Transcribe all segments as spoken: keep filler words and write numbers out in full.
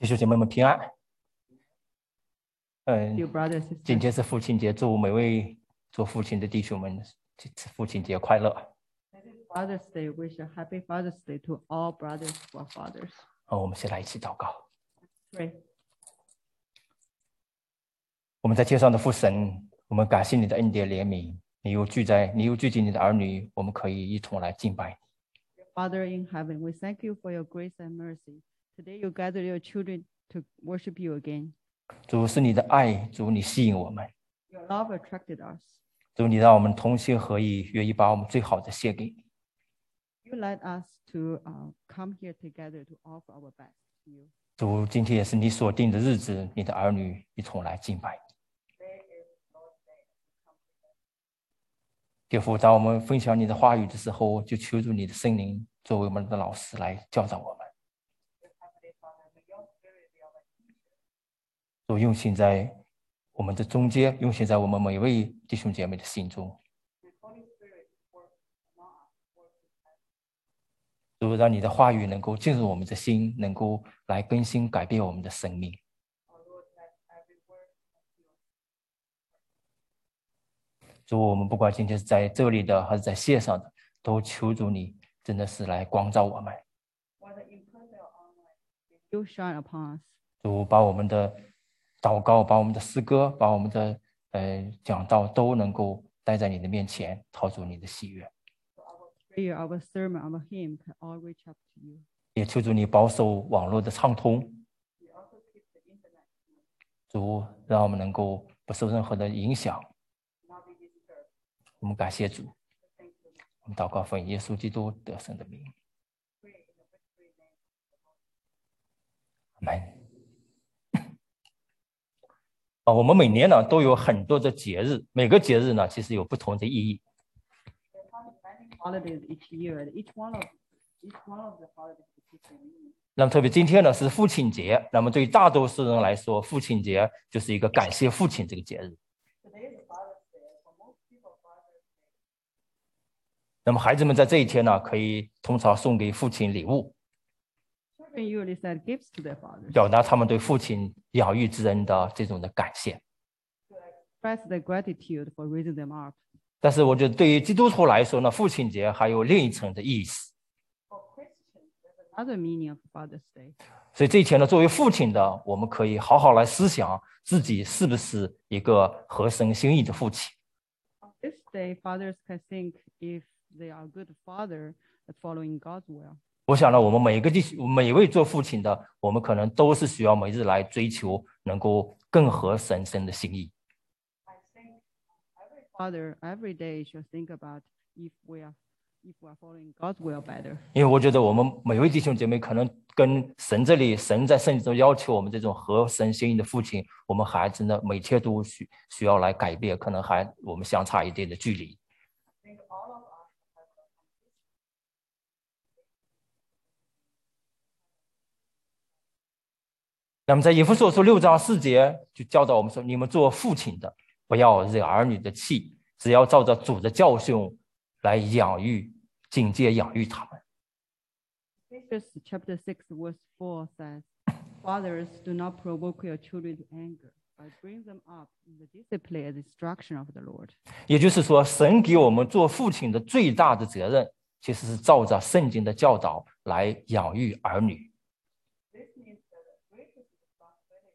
弟兄姐妹们平安。嗯， Dear brothers and 今 sisters, 天是父亲节，祝每位做父亲的弟兄们这次父亲节快乐。 Father's Day. Wish a happy Father's Day to all brothers who are fathers. 好，我们先来一起祷告。 Pray. 我们在天上的父神，我们感谢你的恩典怜悯，你又聚在，你又聚集你的儿女，我们可以一同来敬拜你。 Father in heaven, we thank you for your grace and mercy. Today you gather your children to worship you again. 主是你的爱，主你吸引我们， Your love attracted us. 主你让我们同心合意，愿意把我们最好的献给你。 You led us to uh, come here together to offer our best to you. 主今天也是你所定的日子，你的儿女一同来敬拜你。 天父，当我们分享你的话语的时候，就求助你的圣灵作为我们的老师来教导我们。 主用心在我们的中间，用心在我们每位弟兄姐妹的心中。主让你的话语能够进入我们的心，能够来更新改变我们的生命。 主，我们不管今天是在这里的还是在线上的，都求主你真的是来光照我们。 You shine upon us. 主把我们的祷告，把我们的诗歌，把我们的呃讲道都能够带在你的面前，讨主你的喜悦。 Prayer, our sermon, our hymn can all reach up to you. 也求主你保守网络的畅通。 主让我们能够不受任何的影响。 我们感谢主，我们祷告奉耶稣基督得胜的名。阿门。啊，我们每年呢都有很多的节日，每个节日呢其实有不同的意义。 Holidays each year, and each one of each one of the holidays is different meaning. 那么特别今天呢是父亲节，那么对于大多数人来说，父亲节就是一个感谢父亲这个节日。 Today is Father's Day. For most people, Father's Day. 那么孩子们在这一天呢，可以通常送给父亲礼物， Children usually send gifts to their fathers 表达他们对父亲养育之恩的这种的感谢。 to express their gratitude for raising them up. 但是我觉得对于基督徒来说呢，父亲节还有另一层的意思。 For Christians, there's another meaning of Father's Day. 所以这一天呢，作为父亲的，我们可以好好来思想自己是不是一个合神心意的父亲。 On this day, fathers can think if they are a good father at following God's will. 我想呢，我们每个弟每位做父亲的，我们可能都是需要每日来追求能够更合神神的心意。 I think every father every day should think about if we are if we are following God's will better. 因为我觉得我们每位弟兄姐妹可能跟神这里，神在圣经中要求我们这种合神心意的父亲，我们孩子呢每天都需需要来改变，可能还我们相差一定的距离。 I think all of us have a 那么在以弗所书六章四节就教导我们说，你们做父亲的不要惹儿女的气，只要照着主的教训来养育、警戒、养育他们。 Ephesians chapter six verse four says, "Fathers, do not provoke your children to anger, but bring them up in the discipline and instruction of the Lord." 也就是说，神给我们做父亲的最大的责任，其实是照着圣经的教导来养育儿女。 This means that the greatest responsibility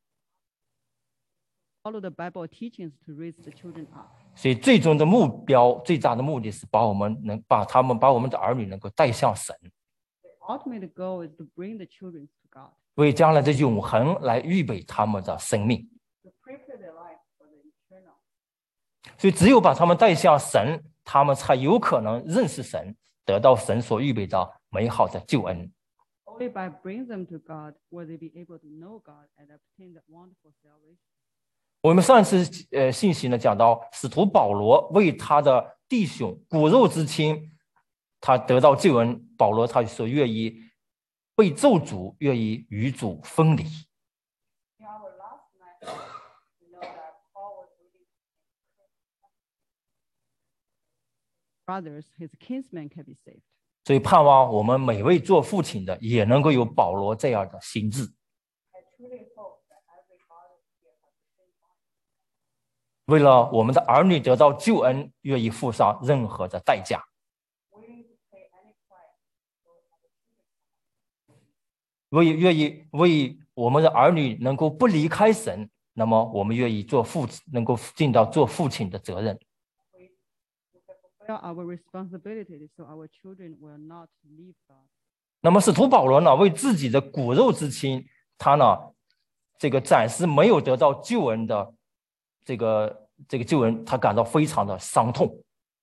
follow the Bible teachings to raise the children up. 所以最终的目标、最大的目的是把我们能把他们、把我们的儿女能够带向神， The ultimate goal is to bring the children to God, 为将来的永恒来预备他们的生命。 to prepare their life for the eternal. 所以只有把他们带向神，他们才有可能认识神，得到神所预备的美好的救恩。 Only by bringing them to God will they be able to know God and obtain that wonderful salvation. 我们上次呃信息呢讲到，使徒保罗为他的弟兄骨肉之亲，他得到救恩，保罗他说愿意被咒诅，愿意与主分离。 In our last night, we know that Paul was reading brothers, his kinsmen can be saved. 所以盼望我们每位做父亲的也能够有保罗这样的心智。 为了我们的儿女得到救恩，愿意付上任何的代价。为愿意为我们的儿女能够不离开神，那么我们愿意做父亲，能够尽到做父亲的责任。 Our responsibility, so our children will not leave God. 那么使徒保罗呢，为自己的骨肉之亲，他呢，这个暂时没有得到救恩的这个这个救恩，他感到非常的伤痛。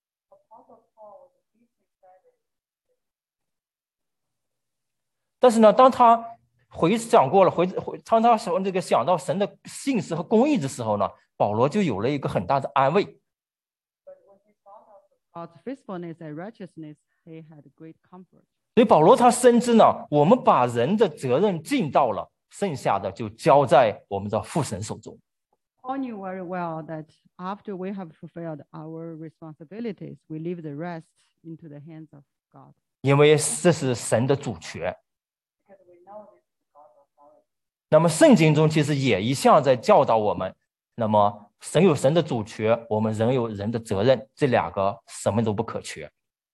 但是呢，当他回想过了，回回当他想这个想到神的信实和公义的时候呢，保罗就有了一个很大的安慰。 God's faithfulness and righteousness, he had great comfort. 所以保罗他深知呢，我们把人的责任尽到了，剩下的就交在我们的父神手中。 Paul knew very well that after we have fulfilled our responsibilities, we leave the rest into the hands of God. 因为这是神的主权。那么圣经中其实也一向在教导我们，那么神有神的主权，我们人有人的责任，这两个什么都不可缺。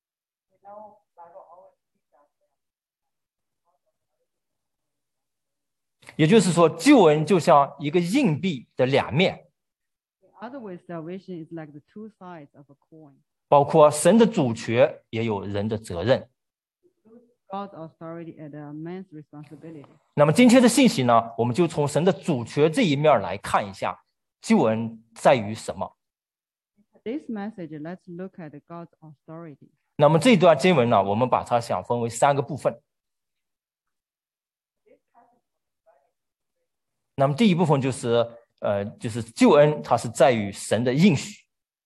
也就是说，救恩就像一个硬币的两面， In other words, salvation is like the two sides of a coin. 包括神的主权，也有人的责任。 God's authority and a man's responsibility. 那么今天的信息呢，我们就从神的主权这一面来看一下，救恩在于什么。 This message, let's look at God's authority. 那么这段经文呢，我们把它想分为三个部分。那么第一部分就是呃，就是救恩，它是在于神的应许。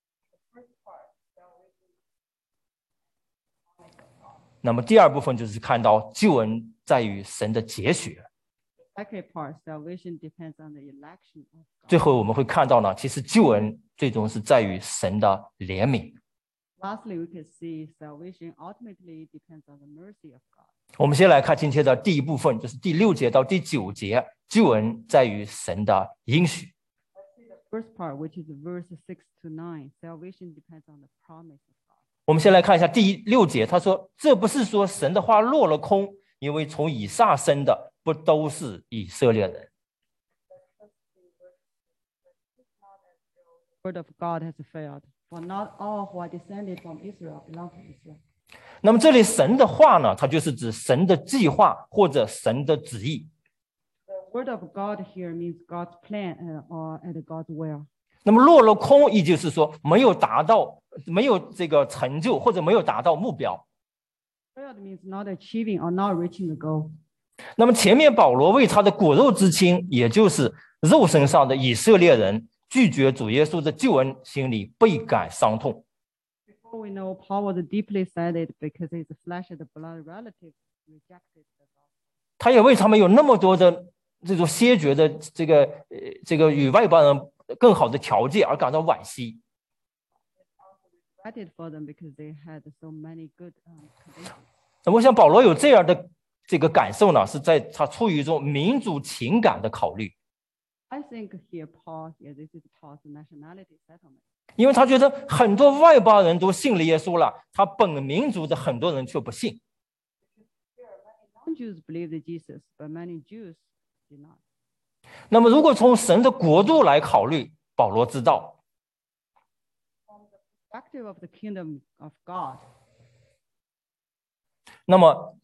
那么第二部分就是看到救恩在于神的节选。 Second part, salvation depends on the election of God. 最后我们会看到呢，其实救恩最终是在于神的怜悯。 Lastly, we can see salvation ultimately depends on the mercy of God. 我们先来看今天的第一部分，就是第六节到第九节，救恩在于神的应许。 First part, which is verse six to nine, salvation depends on the promise of God. 我们先来看一下第六节，他说：“这不是说神的话落了空，因为从以撒生的不都是以色列人。” Word of God has failed, for not all who are descended from Israel belong to Israel. 那么这里神的话呢，它就是指神的计划或者神的旨意。 The word of God here means God's plan and, or and God's will. 那么落了空，意就是说没有达到，没有这个成就，或者没有达到目标。 Failed means not achieving or not reaching the goal. 那么前面保罗为他的骨肉之亲，也就是肉身上的以色列人，拒绝主耶稣的救恩，心里倍感伤痛。 Before we know, Paul was deeply saddened because his flesh and blood relatives rejected the gospel. 他也为他们有那么多的这种先决的这个呃这个与外邦人更好的条件而感到惋惜。 Regretted for them because they had so many good um, conditions. 那我想保罗有这样的这个感受呢，是在他出于一种民族情感的考虑， I think here, Paul, here, this is Paul's nationality settlement. 因为他觉得很多外邦人都信了耶稣了，他本民族的很多人却不信。 Non-Jews believed Jesus, but many Jews did not. 那么如果从神的国度来考虑，保罗知道， Perspective of the kingdom of God, 那么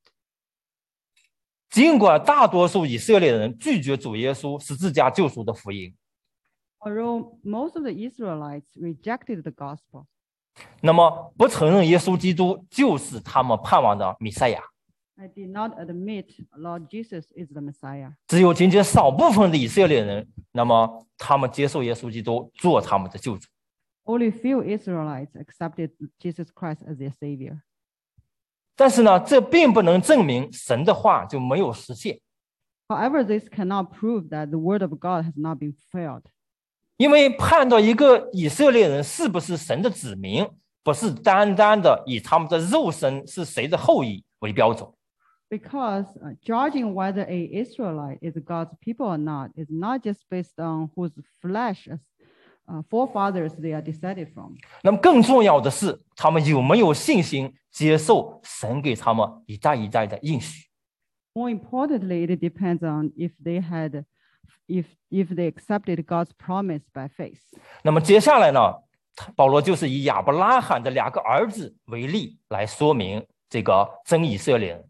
尽管大多数以色列人拒绝主耶稣十字架救赎的福音， although most of the Israelites rejected the gospel, 那么不承认耶稣基督就是他们盼望的弥赛亚， I did not admit Lord Jesus is the Messiah. 只有仅仅少部分的以色列人，那么他们接受耶稣基督做他们的救主。 Only few Israelites accepted Jesus Christ as their Savior. 但是呢，这并不能证明神的话就没有实现， However, this cannot prove that the word of God has not been fulfilled. 因为判断一个以色列人是不是神的子民，不是单单的以他们的肉身是谁的后裔为标准。 Because uh, judging whether a Israelite is God's people or not is not just based on whose flesh as uh, forefathers they are descended from. 那么更重要的是，他们有没有信心接受神给他们一代一代的应许。 More importantly, it depends on if they had, if if they accepted God's promise by faith. 那么接下来呢，保罗就是以亚伯拉罕的两个儿子为例来说明这个真以色列人。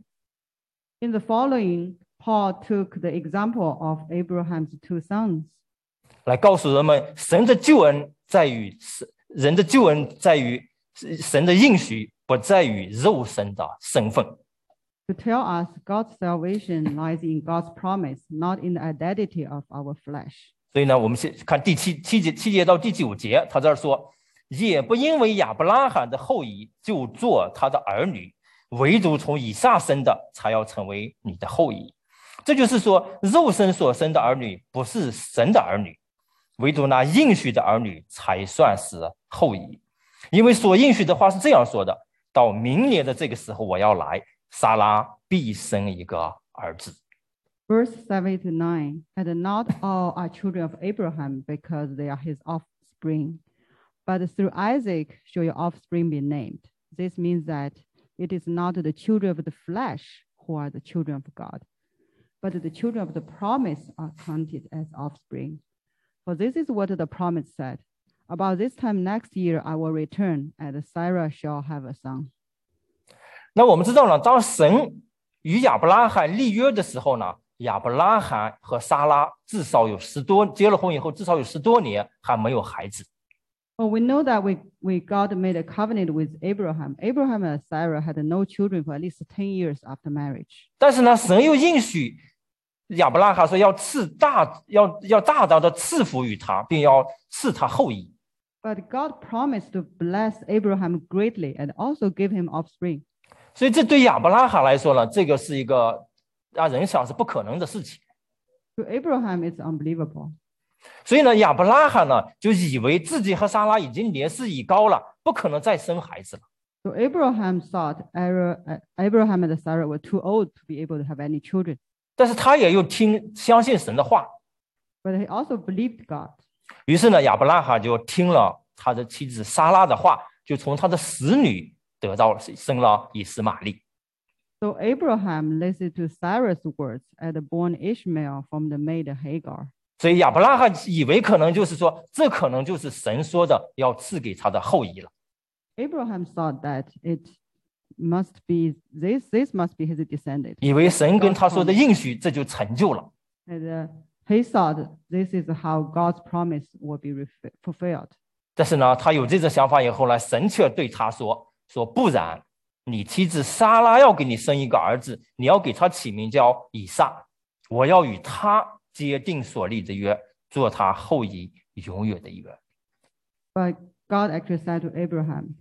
In the following, Paul took the example of Abraham's two sons. 来告诉人们，神的救恩在于人的救恩在于神的应许，不在于肉身的身份。 To tell us God's salvation lies in God's promise, not in the identity of our flesh. 所以呢，我们先看第七七节七节到第九节，他这儿说，也不因为亚伯拉罕的后裔就做他的儿女，唯独从以撒生的才要成为你的后裔。这就是说，肉身所生的儿女不是神的儿女，唯独那应许的儿女才算是后裔。因为所应许的话是这样说的：到明年的这个时候，我要来，撒拉必生一个儿子。 Verse seven to nine, and not all are children of Abraham because they are his offspring, but through Isaac shall your offspring be named. This means that it is not the children of the flesh who are the children of God, but the children of the promise are counted as offspring. For this is what the promise said: about this time next year I will return, and Sarah shall have a son. 那我们知道呢，当神与亚伯拉罕立约的时候呢，亚伯拉罕和撒拉至少有十多结了婚以后，至少有十多年还没有孩子。 Well, we know that we, we God made a covenant with Abraham. Abraham and Sarah had no children for at least ten years after marriage. 但是呢，神又应许亚伯拉罕说要赐大要要大大的赐福于他，并要赐他后裔。 But God promised to bless Abraham greatly and also give him offspring. 所以这对亚伯拉罕来说呢，这个是一个让人想是不可能的事情。 To Abraham, it's unbelievable. 所以呢，亚伯拉罕呢就以为自己和撒拉已经年事已高了，不可能再生孩子了。 So Abraham thought Abraham and Sarah were too old to be able to have any children. 但是他也又听相信神的话， But he also believed God. 于是呢，亚伯拉罕就听了他的妻子撒拉的话，就从他的使女得到生了以实玛利。 So Abraham listened to Sarah's words and born Ishmael from the maid Hagar. 所以亚伯拉罕以为可能就是说，这可能就是神说的要赐给他的后裔了。 Abraham thought that it must be this, this must be his descendant. 以为神跟他说的应许这就成就了。 And uh, he thought this is how God's promise will be refi- fulfilled. 但是呢，他有这种想法以后呢，神却对他说：“说不然，你妻子撒拉要给你生一个儿子，你要给他起名叫以撒，我要与他接定所立的约，做他后裔永远的约。” But God actually said to Abraham,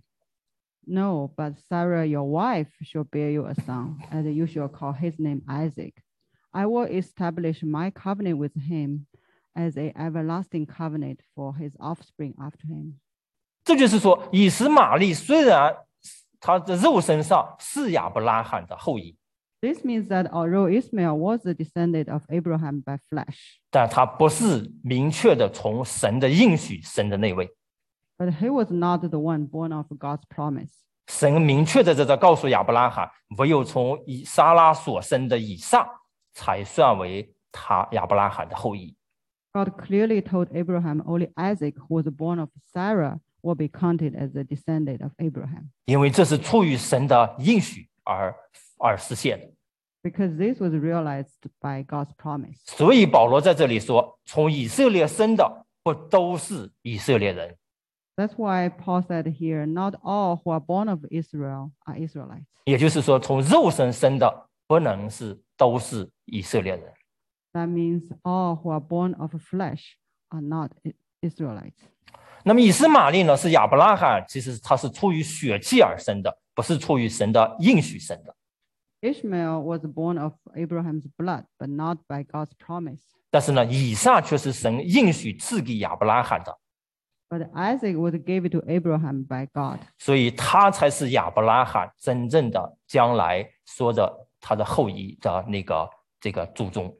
"No, but Sarah, your wife, shall bear you a son, and you shall call his name Isaac. I will establish my covenant with him as an everlasting covenant for his offspring after him." 这就是说，以实玛利虽然他的肉身上是亚伯拉罕的后裔， This means that although Ishmael was the descendant of Abraham by flesh, 但他不是明确的从神的应许生的那位。 but he was not the one born of God's promise. 神明确的在这告诉亚伯拉罕，唯有从以撒拉所生的以撒，才算为他亚伯拉罕的后裔。 God clearly told Abraham only Isaac, who was born of Sarah, will be counted as the descendant of Abraham. 因为这是出于神的应许而而实现的。 Because this was realized by God's promise. 所以保罗在这里说，从以色列生的不都是以色列人。 That's why Paul said here, not all who are born of Israel are Israelites. 也就是说，从肉身生的不能是都是以色列人。 That means all who are born of flesh are not Israelites. 那么以实玛利呢，是亚伯拉罕，其实他是出于血气而生的，不是出于神的应许生的。 Ishmael was born of Abraham's blood, but not by God's promise. 但是呢，以撒却是神应许赐给亚伯拉罕的， But Isaac was given to Abraham by God. 所以他才是亚伯拉罕真正的将来说的他的后裔的那个这个祖宗。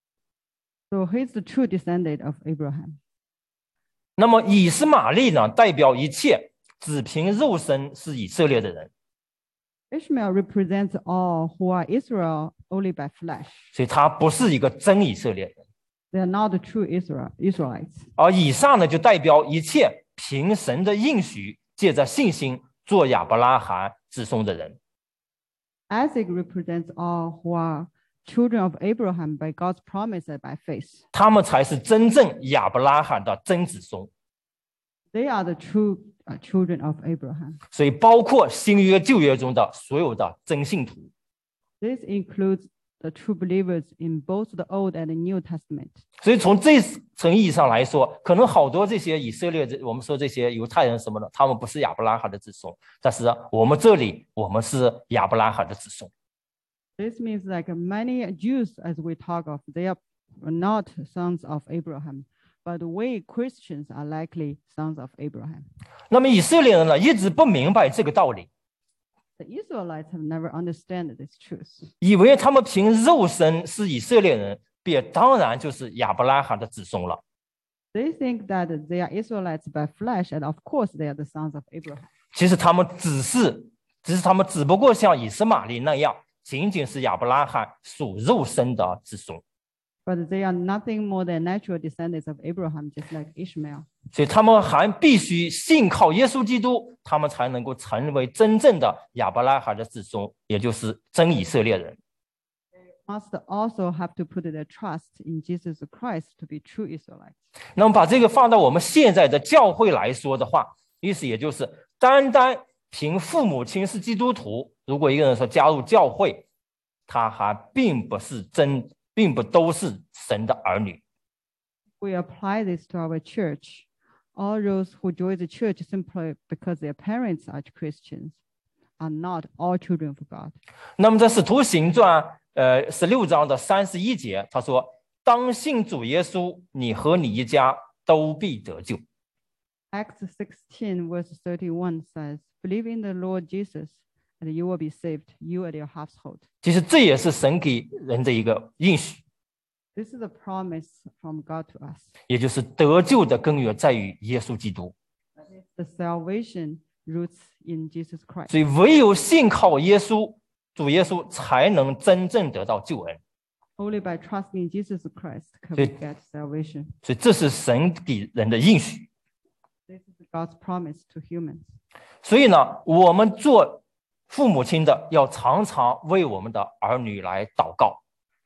So he's the true descendant of Abraham. 那么以斯玛利呢，代表一切只凭肉身是以色列的人， Ishmael represents all who are Israel only by flesh. 所以他不是一个真以色列人。 They are not the true Israel, Israelites. 而以撒呢，就代表一切凭神的应许，借着信心做亚伯拉罕子孙的人。 Isaac represents all who are children of Abraham by God's promise and by faith. 他们才是真正亚伯拉罕的真子孙。 They are the true uh, children of Abraham. 所以包括新约旧约中的所有的真信徒。 This includes the true believers in both the Old and the New Testament. 所以从这层意义上来说，可能好多这些以色列，我们说这些犹太人什么的，他们不是亚伯拉罕的子孙，但是我们这里我们是亚伯拉罕的子孙。 This means like many Jews, as we talk of, they are not sons of Abraham, but we Christians are likely sons of Abraham. 那么以色列人呢，一直不明白这个道理， The Israelites have never understood this truth. 以为他们凭肉身是以色列人，便当然就是亚伯拉罕的子孙了。 They think that they are Israelites by flesh, and of course they are the sons of Abraham. 其实他们只是，只是他们只不过像以斯玛利那样，仅仅是亚伯拉罕属肉身的子孙。 But they are nothing more than natural descendants of Abraham, just like Ishmael. 所以他们还必须信靠耶稣基督，他们才能够成为真正的亚伯拉罕的子孙，也就是真以色列人。 Must also have to put their trust in Jesus Christ to be true Israelites. 那么把这个放到我们现在的教会来说的话，意思也就是单单凭父母亲是基督徒，如果一个人说加入教会，他还并不是真，并不都是神的儿女。 We apply this to our church. All those who join the church simply because their parents are Christians are not all children of God. 那么在使徒行传呃十六章的三十一节，他说：“当信主耶稣，你和你一家都必得救。” Acts sixteen verse thirty-one says, "Believe in the Lord Jesus, and you will be saved, you and your household." 其实这也是神给人的一个应许， This is a promise from God to us. 也就是得救的根源在于耶稣基督。 The salvation roots in Jesus Christ. 所以唯有信靠耶稣，主耶稣才能真正得到救恩。 Only by trusting Jesus Christ can we get salvation. 所以这是神给人的应许。 This is God's promise to humans. 所以呢，我们做父母亲的要常常为我们的儿女来祷告，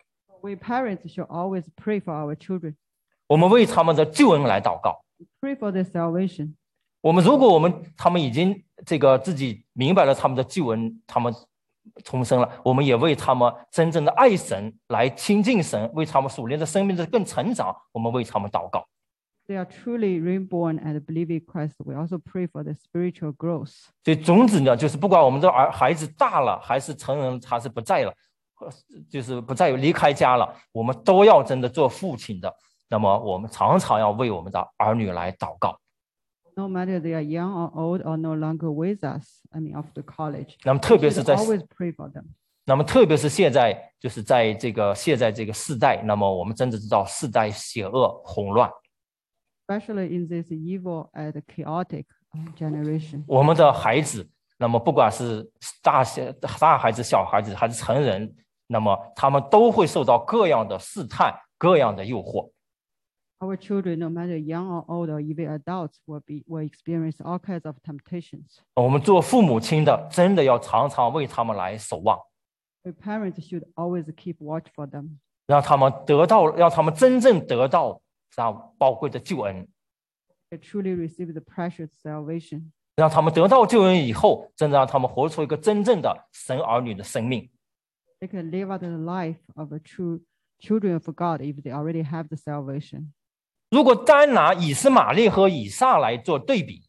We parents should always pray for our children. 我们为他们的救恩来祷告。 Pray for their salvation. 我们如果我们他们已经这个自己明白了他们的救恩，他们重生了，我们也为他们真正的爱神来亲近神，为他们属灵的生命的更成长，我们为他们祷告。 They are truly reborn and believe in Christ. We also pray for their spiritual growth. 所以总之呢，就是不管我们的儿孩子大了还是成人，还是不在了，就是不再离开家了，我们都要真的做父亲的。那么我们常常要为我们的儿女来祷告。 No matter they are young or old or no longer with us, I mean after college, 那么特别 we 是 should 在 always pray for them. 那么特别是现在，就是在这个现在这个世代，那么我们真的知道世代邪恶混乱， Especially in this evil and chaotic uh, generation. 我们的孩子，那么不管是大小大孩子、小孩子还是成人，那么他们都会受到各样的试探、各样的诱惑。 Our children, no matter young or old or even adults, will be will experience all kinds of temptations. 我们做父母亲的，真的要常常为他们来守望， The parents should always keep watch for them. 让他们得到，让他们真正得到这样宝贵的救恩， They truly receive the precious salvation. 让他们得到救恩以后，真的让他们活出一个真正的神儿女的生命。 They can live out the life of a true children of God if they already have the salvation. 如果单拿以斯玛利和以撒来做对比，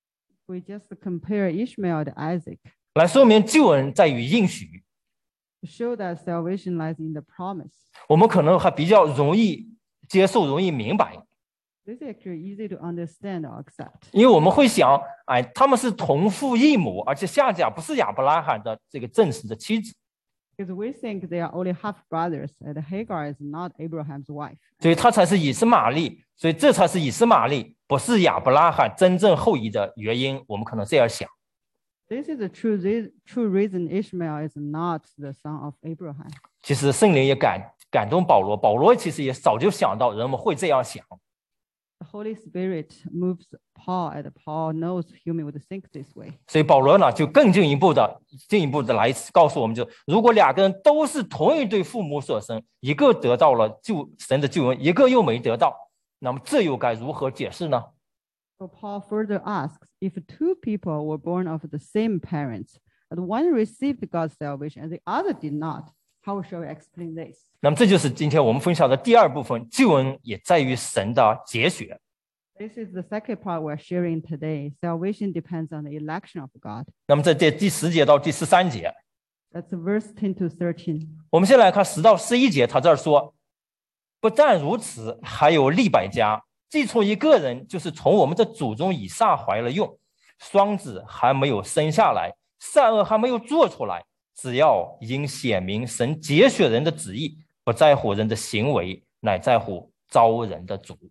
We just compare Ishmael and Isaac 来说明救恩在于应许， to show that salvation lies in the promise. 我们可能还比较容易接受，容易明白， This is actually easy to understand or accept. 因为我们会想，哎，他们是同父异母，而且夏甲不是亚伯拉罕的这个正式的妻子， Because we think they are only half brothers, and Hagar is not Abraham's wife. 所以他才是以斯玛利，所以这才是以斯玛利，不是亚伯拉罕真正后裔的原因。我们可能这样想。 This is the true, true reason Ishmael is not the son of Abraham. 其实圣灵也感感动保罗，保罗其实也早就想到人们会这样想。 The Holy Spirit moves Paul, and Paul knows human would think this way. 所以保罗呢，就更进一步的、进一步的来告诉我们就，如果两个人都是同一对父母所生，一个得到了救神的救恩，一个又没得到，那么这又该如何解释呢？ So Paul further asks, if two people were born of the same parents, and one received God's salvation and the other did not, how shall we explain this? 那么这就是今天我们分享的第二部分，救恩也在于神的节选。 This is the second part we're sharing today. Salvation depends on the election of God. 那么在这第十节到第十三节， That's verse ten to thirteen. 我们先来看十到十一节，他这儿说，不但如此，还有利百加，既从一个人，就是从我们的祖宗以撒怀了孕，双子还没有生下来，善恶还没有做出来，只要因显明神节选人的旨意，不在乎人的行为，乃在乎招人的主。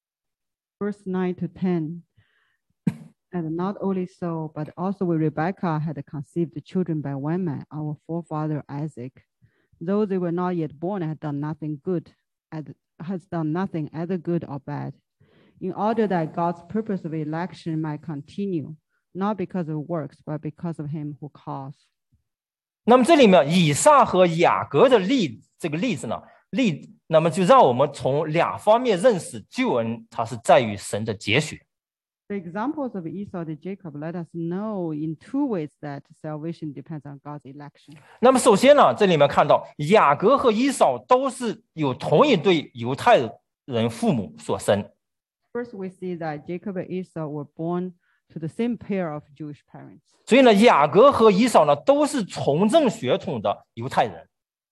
Verse nine to ten. And not only so, but also with Rebekah had conceived children by one man, our forefather Isaac. Though they were not yet born, had done nothing good, has done nothing either good or bad, in order that God's purpose of election might continue, not because of works, but because of him who calls. 那么这里面以撒和雅各的例这个例子呢，例那么就让我们从两方面认识救恩，它是在于神的节选。 The examples of Esau and Jacob let us know in two ways that salvation depends on God's election. 那么首先呢，这里面看到雅各和以扫都是有同一对犹太人父母所生。 First, we see that Jacob and Esau were born to the same pair of Jewish parents. 所以呢，雅各和以扫呢都是从政血统的犹太人，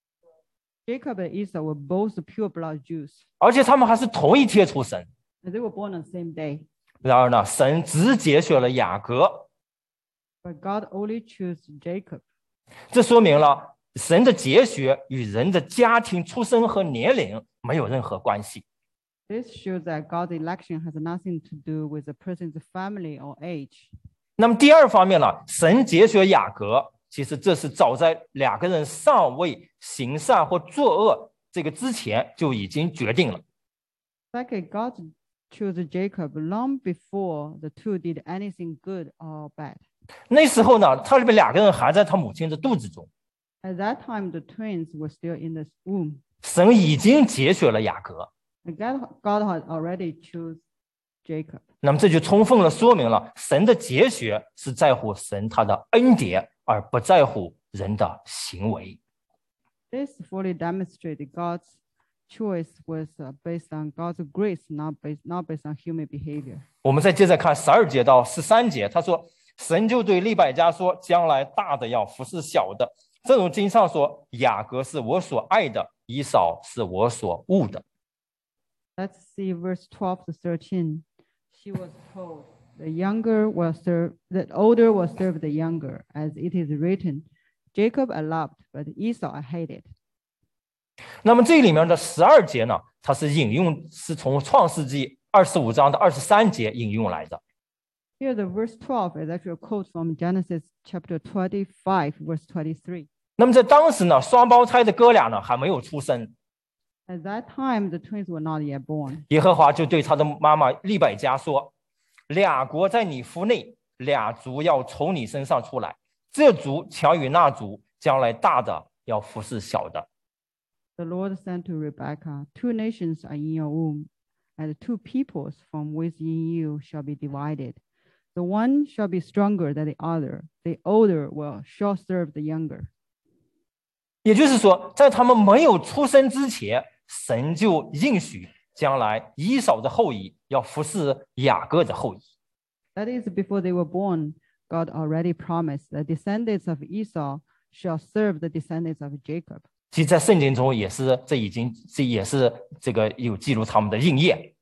Jacob and Esau were both pure-blood Jews, 而且他们还是同一天出生。 and they were born on the same day. 然而呢，神只节选了雅各， But God only chose Jacob. 这说明了神的节选与人的家庭出身和年龄没有任何关系。 This shows that God's election has nothing to do with the person's family or age. 那么第二方面呢，神节选雅各，其实这是早在两个人尚未行善或作恶这个之前就已经决定了。 Second, God chose Jacob long before the two did anything good or bad. 那时候呢，他们两个人还在他母亲的肚子中， At that time, the twins were still in the womb. 神已经节选了雅各。 And God, God had already chose Jacob. 那么这就充分的说明了神的节选是在乎神他的恩典，而不在乎人的行为。 This fully demonstrated God's choice was uh, based on God's grace, not based, not based on human behavior. 我们再接着看十二节到十三节，他说：“神就对利百加说，将来大的要服侍小的。正如经上说，雅各是我所爱的，以扫是我所恶的。” Let's see verse twelve to thirteen. She was told, the younger will serve, the older will serve the younger, as it is written, Jacob I loved, but Esau I hated. 那么这里面的十二节呢，它是引用是从创世纪二十五章的二十三节引用来的。 Here, the verse twelve is actually a quote from Genesis chapter twenty-five, verse twenty-three. 那么在当时呢，双胞胎的哥俩呢还没有出生， At that time, the twins were not yet born. 耶和华就对他的妈妈利百加说：“俩国在你腹内，俩族要从你身上出来，这族强于那族，将来大的要服侍小的。” The Lord said to Rebekah, two nations are in your womb, and two peoples from within you shall be divided. The one shall be stronger than the other. The older will shall serve the younger. 也就是说，在他们没有出生之前，神就应许将来以扫的后裔要服侍雅各的后裔。 That is, before they were born, God already promised the descendants of Esau shall serve the descendants of Jacob. 其实，在圣经中也是，这已经这也是这个有记录他们的应验。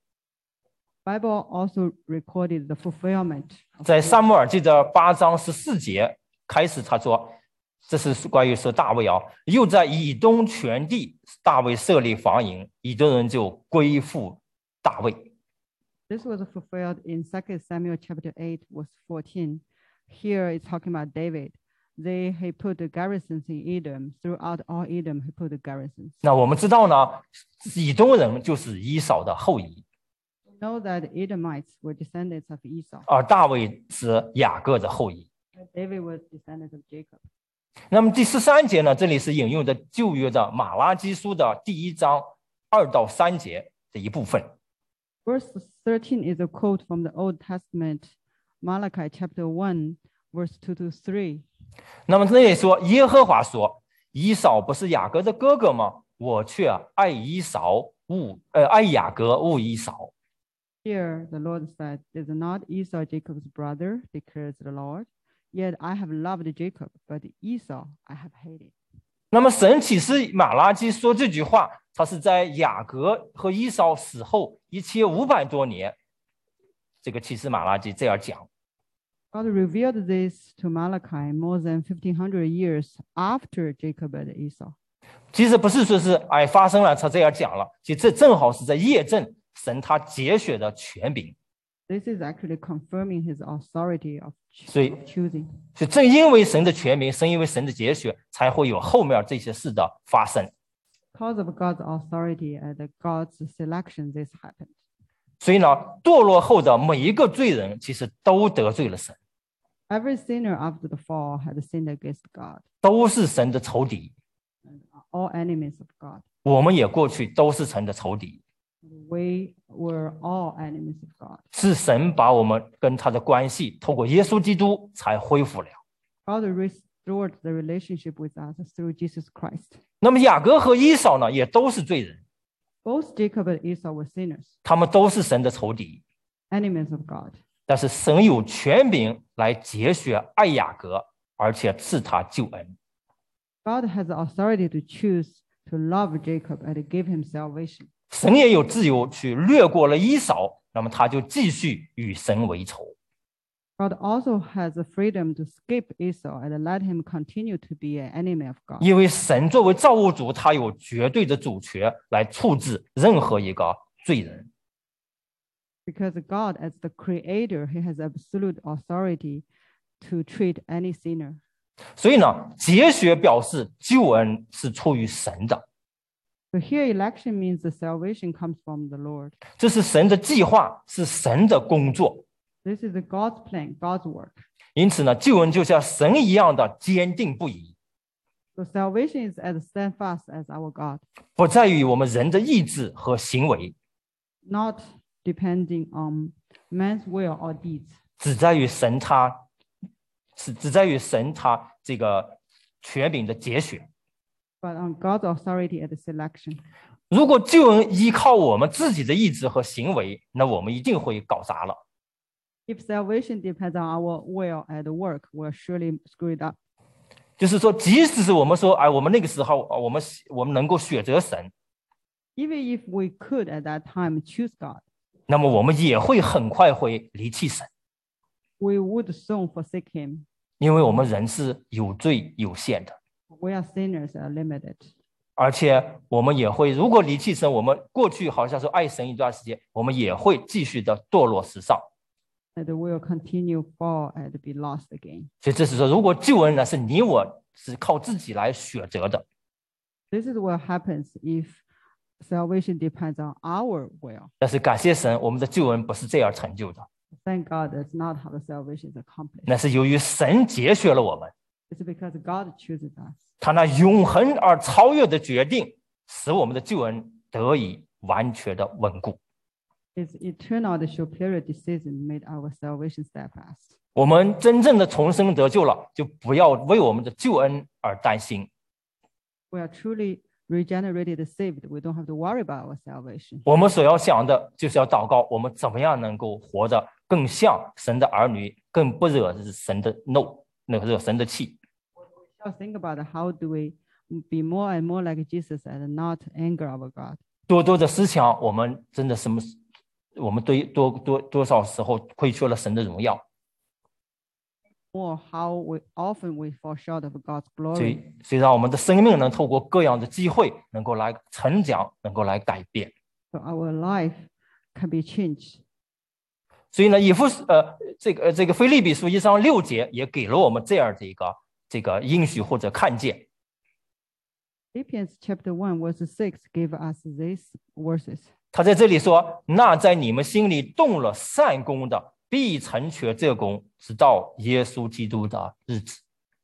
Bible also recorded the fulfillment. 在撒母耳记的八章十四节开始，他说：“ 这是关于说大卫啊，又在以东全地，大卫设立防营，以东人就归附大卫。 This was fulfilled in Second Samuel chapter eight, verse fourteen. Here it's talking about David. They he put the garrisons in Edom. Throughout all Edom, he put the garrisons. 那我们知道呢，以东人就是以扫的后裔， We know that Edomites were descendants of Esau. 而大卫是雅各的后裔。 David was descendants of Jacob. 那么第十三节呢，这里是引用的旧约的马拉基书的第一章二到三节的一部分。 Verse thirteen is a quote from the Old Testament, Malachi chapter one, verse two to three. 那么这里说，耶和华说：“以扫不是雅各的哥哥吗？我却爱以扫，恶呃爱雅各，恶以扫。” Here the Lord said, "Is not Esau Jacob's brother?" declares the Lord. Yet I have loved Jacob, but Esau I have hated. 那么神启示马拉基说这句话，他是在雅各和以扫死后一千五百多年，这个启示马拉基这样讲。 God revealed this to Malachi more than fifteen hundred years after Jacob and Esau. 其实不是说是哎发生了他这样讲了，其实这正好是在验证神他节选的权柄。 This is actually confirming his authority of 所以 choosing. 所以正因为神的权柄，正因为神的节选，才会有后面这些事的发生。 Because of God's authority and God's selection, this happened. 所以呢，堕落后的每一个罪人，其实都得罪了神， Every sinner after the fall had sinned against God, 都是神的仇敌。 all enemies of God. 我们也过去都是神的仇敌， We were all enemies of God. 是神把我们跟他的关系透过耶稣基督才恢复了。 God restored the relationship with us through Jesus Christ. 那么雅各和以扫呢，也都是罪人， Both Jacob and Esau were sinners, 他们都是神的仇敌。 enemies of God. 但是神有权柄来节选爱雅各，而且赐他救恩。 God has the authority to choose to love Jacob and give him salvation. 神也有自由去掠过了以扫，那么他就继续与神为仇。 God also has the freedom to skip Esau and let him continue to be an enemy of God. 因为神作为造物主，他有绝对的主权来处置任何一个罪人。 Because God, as the creator, he has absolute authority to treat any sinner. 所以呢，节选表示救恩是出于神的， So here election means the salvation comes from the Lord. 这是神的计划，是神的工作。 This is God's plan, God's work. 因此呢，救恩就像神一样的坚定不移， So salvation is as steadfast as our God, 不在于我们人的意志和行为， not depending on man's will or deeds, 只在于神他是只在于神他这个权柄的节选。 but on God's authority and selection. 如果救恩依靠我们自己的意志和行为，那我们一定会搞砸了。 If salvation depends on our will and work, we'll surely screw it up. 就是说，即使是我们说，哎，我们那个时候，我们我们能够选择神， Even if we could at that time choose God, 那么我们也会很快会离弃神， we would soon forsake him. 因为我们人是有罪有限的， We are sinners and limited. 而且我们也会，如果离弃神，我们过去好像说爱神一段时间，我们也会继续的堕落时尚。 And will continue fall and be lost again. 所以这是说，如果救恩呢是你我是靠自己来选择的， This is what happens if salvation depends on our will. 但是感谢神，我们的救恩不是这样成就的， Thank God that's not how the salvation is accomplished. 那是由于神节选了我们， It's because God chooses us. 他那永恒而超越的决定，使我们的救恩得以完全的稳固。 His eternal and superior decision made our salvation steadfast. 我们真正的重生得救了，就不要为我们的救恩而担心。 We are truly regenerated and saved. We don't have to worry about our salvation. 我们所要想的，就是要祷告，我们怎么样能够活得更像神的儿女，更不惹神的怒，那个惹神的气。 Now think about how do we be more and more like Jesus and not anger our God. 多多的思想，我们真的什么，我们对多多多少时候亏缺了神的荣耀。 more how we often we fall short of God's 所 glory. 以，所以让我们的生命能透过各样的机会，能够来成长，能够来改变。 So our life can be changed. 所以呢，以弗呃这个呃这个腓立比书一章六节也给了我们这样的一个这个应许或者看见。 Philippians chapter one verse six give us these verses. 他在这里说：“那在你们心里动了善功的，必成全这功，直到耶稣基督的日子。”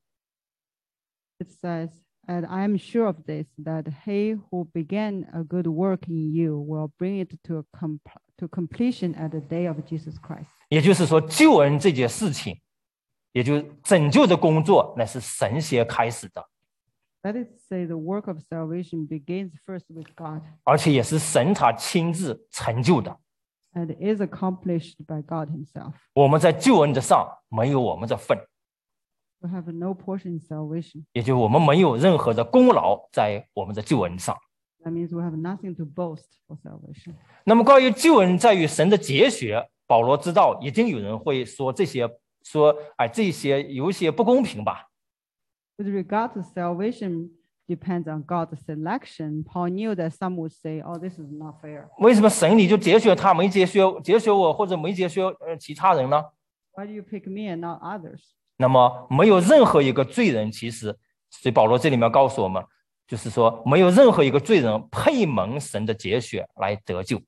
It says, "And I am sure of this, that he who began a good work in you will bring it to a com- to completion at the day of Jesus Christ." 也就是说，救恩这件事情，也就是拯救的工作，乃是神先开始的， That is to say, the work of salvation begins first with God 而且也是神他亲自成就的。 and is accomplished by God himself. 我们在救恩的上没有我们的份， We have no portion in salvation. 也就是我们没有任何的功劳在我们的救恩上。 That means we have nothing to boast for salvation. 那么，关于救恩在于神的节学，保罗知道一定有人会说这些，说哎，这些有一些不公平吧？ With regard to salvation depends on God's selection. Paul knew that some would say, "Oh, this is not fair. 为什么神你就节选他，没节选节选我，或者没节选呃其他人呢？ Why do you pick me and not others?" 那么没有任何一个罪人，其实，所以保罗这里面告诉我们，就是说没有任何一个罪人配蒙神的节选来得救。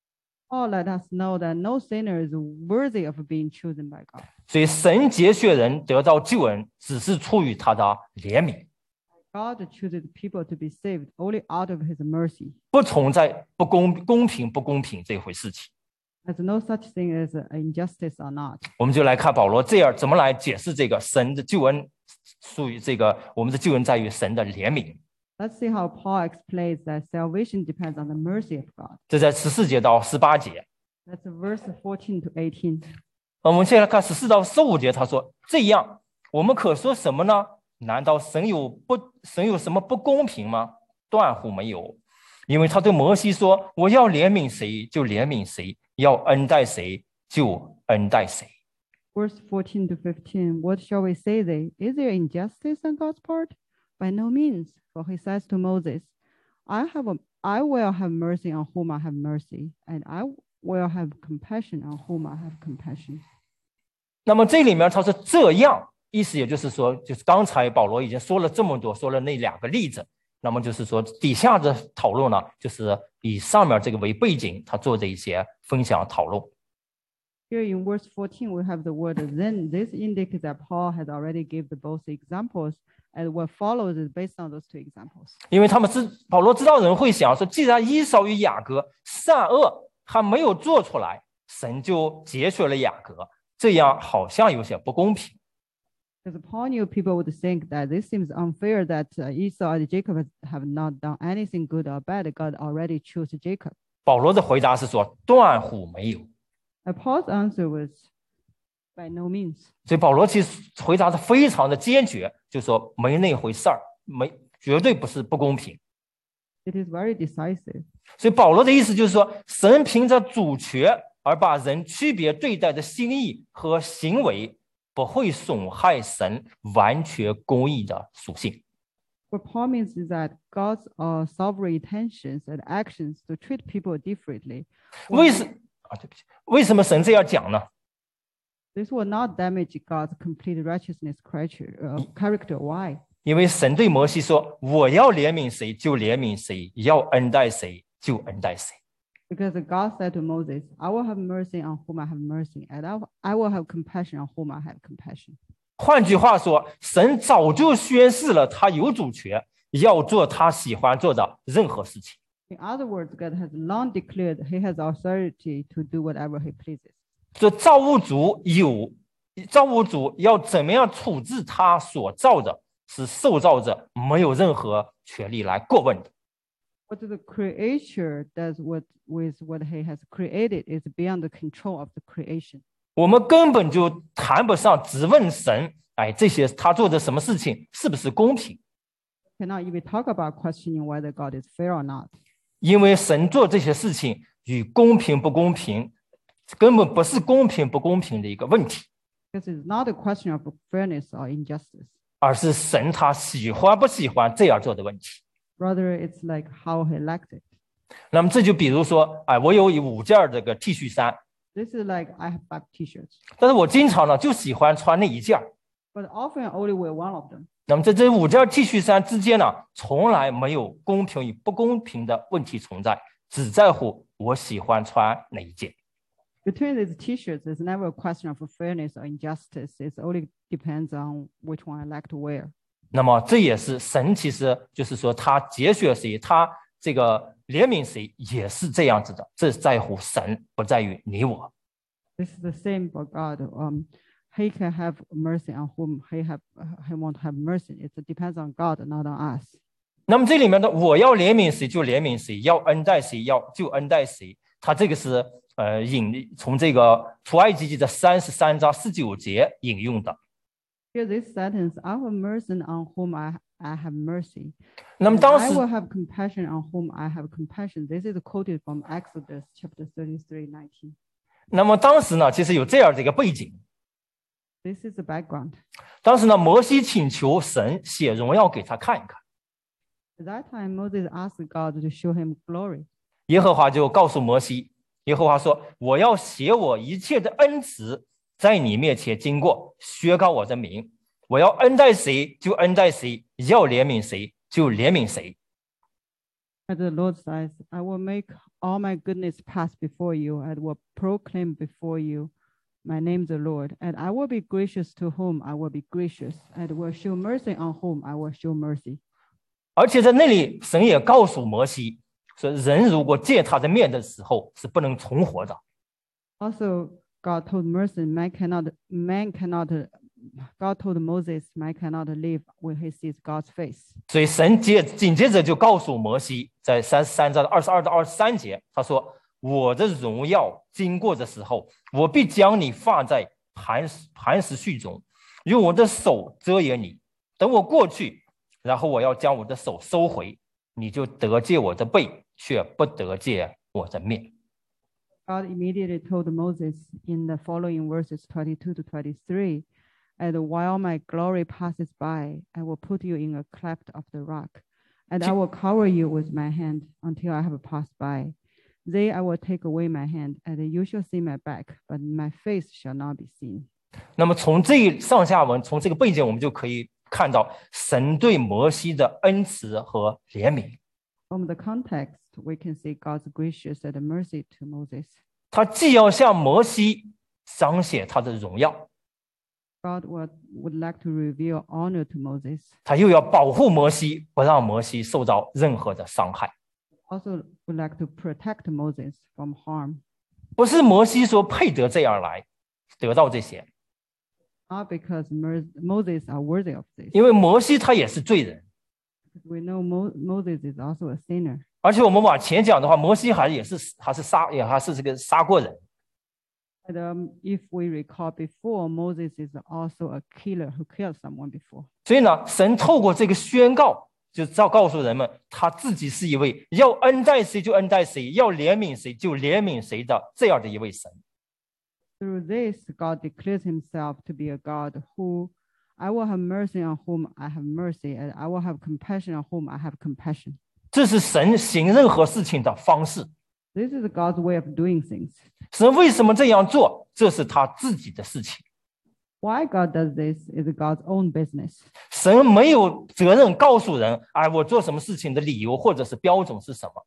Paul let us know that no sinner is worthy of being chosen by God. 所以神节选人得到救恩，只是出于他的怜悯， God chooses people to be saved only out of his mercy. 不存在不公公平不公平这回事情。 There's no such thing as injustice or not. 我们就来看保罗这样怎么来解释这个神的救恩，属于这个我们的救恩在于神的怜悯。 Let's see how Paul explains that salvation depends on the mercy of God. 这在十四节到十八节。 That's verse fourteen to eighteen. 我们现在看十四到十五节，他说：“这样，我们可说什么呢？难道神有不神有什么不公平吗？断乎没有，因为他对摩西说：我要怜悯谁就怜悯谁，要恩待谁就恩待谁。” Verse fourteen to fifteen. What shall we say then? Is there injustice on God's part? By no means. For he says to Moses, I have a, I will have mercy on whom I have mercy, and I will have compassion on whom I have compassion. 那么这里面他说这样，意思也就是说，就是刚才保罗已经说了这么多，说了那两个例子。那么就是说，底下的讨论呢，就是以上面这个为背景，他做的一些分享讨论。 Here in verse fourteen, we have the word then. This indicates that Paul has already given both examples, and what follows is based on those two examples. 因为他们知保罗知道人会想说，既然以扫与雅各善恶还没有做出来，神就节选了雅各，这样好像有些不公平。 Because Paul knew people would think that this seems unfair that uh, Esau and Jacob have not done anything good or bad. God already chose Jacob. 保罗的回答是说，断乎没有。 And Paul's answer was, by no means. 所以保罗其实回答的非常的坚决，就说没那回事儿，没绝对不是不公平。 It is very decisive. 所以保罗的意思就是说，神凭着主权而把人区别对待的心意和行为，不会损害神完全公义的属性。 What Paul means is that God's uh, sovereign intentions and actions to treat people differently. 为什啊，对不起，为什么神这样讲呢？ This will not damage God's complete righteousness character. Uh, character. Why? 因为神对摩西说：“我要怜悯谁就怜悯谁，要恩待谁就恩待谁。” Because God said to Moses, I will have mercy on whom I have mercy, and I, I will have compassion on whom I have compassion. 换句话说，神早就宣示了他有主权，要做他喜欢做的任何事情。 In other words, God has long declared he has authority to do whatever he pleases. 这造物主有，造物主要怎么样处置他所造的，是受造者没有任何权利来过问的。 What the creator does what, with what he has created is beyond the control of the creation. 我们根本就谈不上质问神，哎，这些他做的什么事情是不是公平？ Cannot even talk about questioning whether God is fair or not. 因为神做这些事情与公平不公平，根本不是公平不公平的一个问题。 Because it's not a question of fairness or injustice. 而是神他喜欢不喜欢这样做的问题。 Rather, it's like how he liked it. 那么这就比如说，哎，我有五件这个 T 恤衫， This is like I have five T-shirts, 但是我经常呢就喜欢穿那一件。 but often I only wear one of them. 那么在这五件 T 恤衫之间呢，从来没有公平与不公平的问题存在，只在乎我喜欢穿哪一件。 Between these T-shirts, it's never a question of fairness or injustice. It only depends on which one I like to wear. 那么这也是神其实就是说他拣选谁，他这个怜悯谁也是这样子的，这在乎神，不在于你我。 This is the same for God. Um, he can have mercy on whom he have he won't have mercy. It depends on God, not on us. 那么这里面的我要怜悯谁就怜悯谁，要恩待谁要就恩待谁，他这个是呃引从这个出埃及记的三十三章十九节引用的。 Here, this sentence: "I have mercy on whom I I have mercy." 那么 And 当 I 时 will have compassion on whom I have compassion. This is quoted from Exodus chapter thirty-three, nineteen. 那么当时呢，其实有这样的一个背景。 This is the background. 当时呢，摩西请求神显荣耀给他看一看， At that time, Moses asked God to show him glory. 耶和华就告诉摩西，耶和华说：“我要写我一切的恩慈在你面前经过，宣告我的名。我要恩待谁就恩待谁，要怜悯谁就怜悯谁。” And the Lord says, "I will make all my goodness pass before you, and will proclaim before you my name, the Lord. And I will be gracious to whom I will be gracious, and will show mercy on whom I will show mercy." 而且在那里，神也告诉摩西说，人如果见他的面的时候是不能存活的。 Also, God told Moses, man cannot, man cannot, God told Moses, man cannot live when he sees God's face. 所以神接紧接着就告诉摩西，在三十三章的二十二到二十三节，他说：“我的荣耀经过的时候，我必将你放在磐石磐石絮中，用我的手遮掩你。等我过去，然后我要将我的手收回，你就得见我的背，却不得见我的面。” God immediately told Moses in the following verses twenty-two to twenty-three, "And while my glory passes by, I will put you in a cleft of the rock, and I will cover you with my hand until I have passed by. Then I will take away my hand, and you shall see my back, but my face shall not be seen." 那么从这一上下文，从这个背景，我们就可以看到神对摩西的恩慈和怜悯。 From the context, we can see God's gracious and mercy to Moses. 他既要向摩西彰显他的荣耀， God would, would like to reveal honor to Moses. 他又要保护摩西，不让摩西受到任何的伤害。 Also would like to protect Moses from harm. 不是摩西说配得这样来得到这些， Not because Mer- Moses are worthy of this. 因为摩西他也是罪人。 We know Mo- Moses is also a sinner. 而且我们往前讲的话，摩西还也是还是杀也还是这个杀过人。 And um, if we recall before, Moses is also a killer who killed someone before. 所以呢，神透过这个宣告，就要告诉人们，他自己是一位要恩待谁就恩待谁，要怜悯谁就怜悯谁的这样的一位神。 Through this, God declares himself to be a God who I will have mercy on whom I have mercy, and I will have compassion on whom I have compassion. 这是神行任何事情的方式。 This is God's way of doing things. 神为什么这样做？这是他自己的事情。 Why God does this is God's own business. 神没有责任告诉人，哎，我做什么事情的理由或者是标准是什么。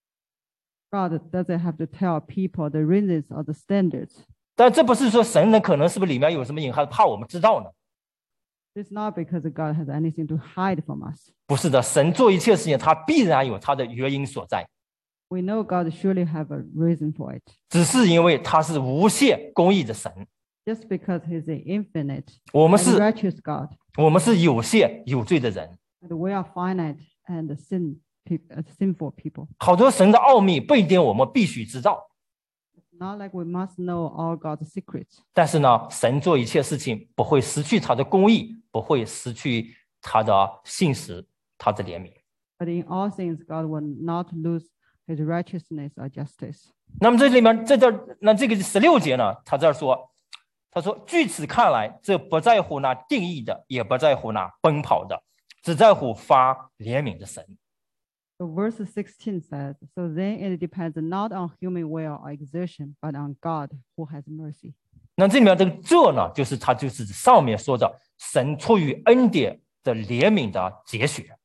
God doesn't have to tell people the reasons or the standards. 但这不是说神呢可能是不是里面有什么隐含，怕我们知道呢？ It's not because God has anything to hide from us. 不是的，神做一切事情，他必然有他的原因所在， We know God surely have a reason for it. 只是因为他是无限公义的神， Just because He's an infinite 我们 and 是 righteous God, 我们是有限有罪的人。 and we are finite and sin, pe- uh, sinful people. 好多神的奥秘不一定我们必须知道， Not like we must know all God's secrets. 但是呢，神做一切事情不会失去他的公义，不会失去他的信实，他的怜悯。 But in all things, God will not lose His righteousness or justice. 那么这里面这这那这个十六节呢，他这儿说， 他说：“据此看来，这不在乎那定义的，也不在乎那奔跑的，只在乎发怜悯的神。” So verse sixteen says, "So then it depends not on human will or exertion, but on God who has mercy." 那这里面这个这呢，就是他就是上面说的神出于恩典的怜悯的节选。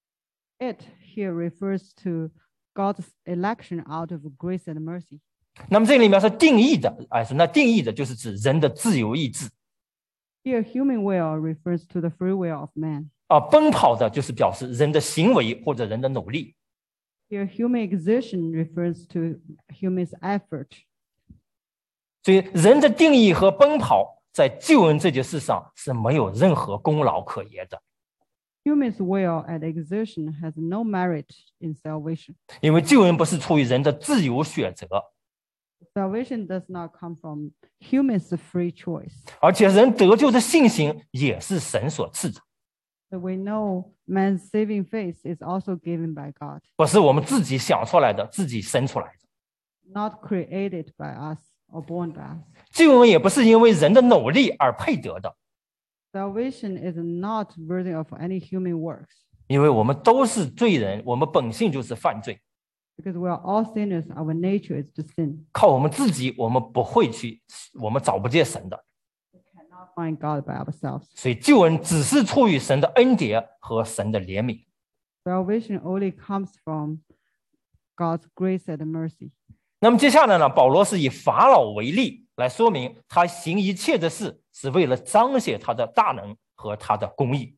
It here refers to God's election out of grace and mercy. 那么这里面是定义的，哎，那定义的就是指人的自由意志。 Here, human will refers to the free will of man. 啊，奔跑的就是表示人的行为或者人的努力。 Here, human exertion refers to human's effort. 所以人的定义和奔跑在救恩这件事上是没有任何功劳可言的。 Human's will and exertion has no merit in salvation. 因为救恩不是出于人的自由选择， Salvation does not come from human's free choice. 而且人得救的信心也是神所赐的， So we know man's saving faith is also given by God, 不是我们自己想出来的，自己生出来的。 not created by us or born by us. 救恩也不是因为人的努力而配得的， Salvation is not worthy of any human works, 因为我们都是罪人，我们本性就是犯罪， because we are all sinners. Our nature is to sin. 靠我们自己我们不会去，我们找不见神的。 We cannot find God by ourselves. 所以救恩只是出于神的恩典和神的怜悯。 Salvation only comes from God's grace and mercy. 那么接下来呢，保罗是以法老为例来说明他行一切的事是为了彰显他的大能和他的公义。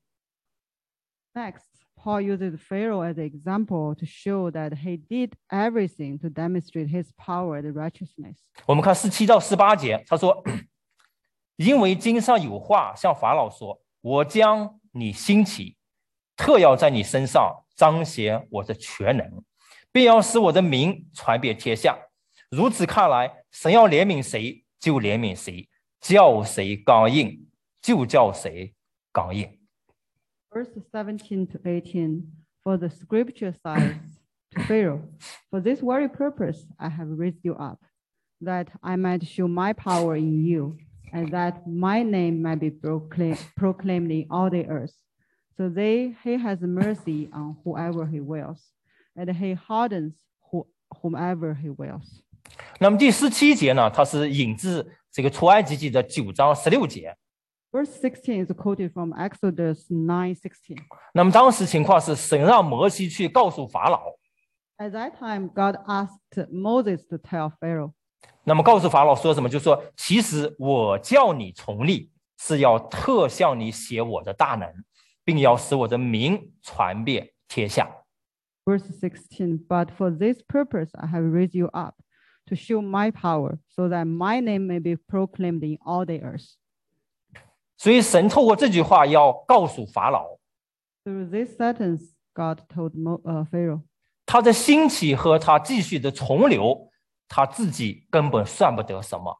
Next, Paul uses Pharaoh as an example to show that he did everything to demonstrate his power and righteousness. 我们看十七到十八节，他说：“因为经上有话向法老说，我将你兴起，特要在你身上彰显我的全能，并要使我的名传遍天下。如此看来，神要怜悯谁就怜悯谁，叫谁刚硬就叫谁刚硬。” Verse seventeen to eighteen, for the scripture says to Pharaoh, for this very purpose I have raised you up, that I might show my power in you, and that my name might be proclaim, proclaimed in all the earth. So they, he has mercy on whoever he wills, and he hardens who, whomever he wills. 那么第十七节呢，它是引自这个出埃及记的九章十六节。 Verse sixteen is quoted from Exodus nine sixteen. 那么当时情况是，神让摩西去告诉法老。 At that time, God asked Moses to tell Pharaoh. 那么告诉法老说什么？就说其实我叫你从立，是要特向你写我的大能，并要使我的名传遍天下。 Verse sixteen, but for this purpose I have raised you up, to show my power, so that my name may be proclaimed in all the earth. 所以神透过这句话要告诉法老， Through this sentence, God told Mo, uh, Pharaoh, 他的兴起和他继续的重流，他自己根本算不得什么。